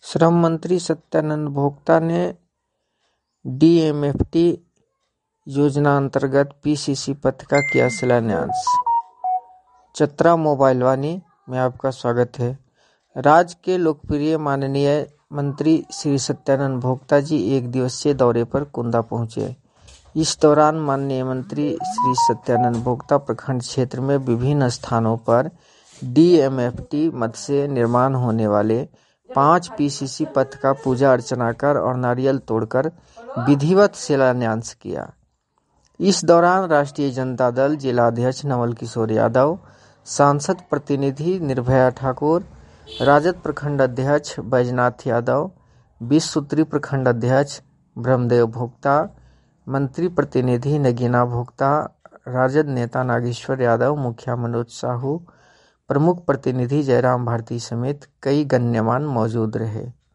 श्रम मंत्री सत्यानंद भोक्ता ने डीएमएफटी योजना अंतर्गत पीसीसी पथ का किया शिलान्यास। चतरा मोबाइल वाणी में आपका स्वागत है। राज्य के लोकप्रिय माननीय मंत्री श्री सत्यानंद भोक्ता जी एक दिवसीय दौरे पर कुंदा पहुंचे। इस दौरान माननीय मंत्री श्री सत्यानंद भोक्ता प्रखंड क्षेत्र में विभिन्न स्थानों पर डीएमएफटी मद से निर्माण होने वाले 5 पीसीसी पथ का पूजा अर्चना कर और नारियल तोड़कर विधिवत शिलान्यास किया। इस दौरान राष्ट्रीय जनता दल जिलाध्यक्ष नवल किशोर यादव, सांसद प्रतिनिधि निर्भया ठाकुर, राजद प्रखंड अध्यक्ष बैजनाथ यादव, 20 सूत्री प्रखंड अध्यक्ष ब्रह्मदेव भोक्ता, मंत्री प्रतिनिधि नगीना भोक्ता, राजद नेता नागेश्वर यादव, मुखिया मनोज साहू, प्रमुख प्रतिनिधि जयराम भारती समेत कई गण्यमान्य मौजूद रहे।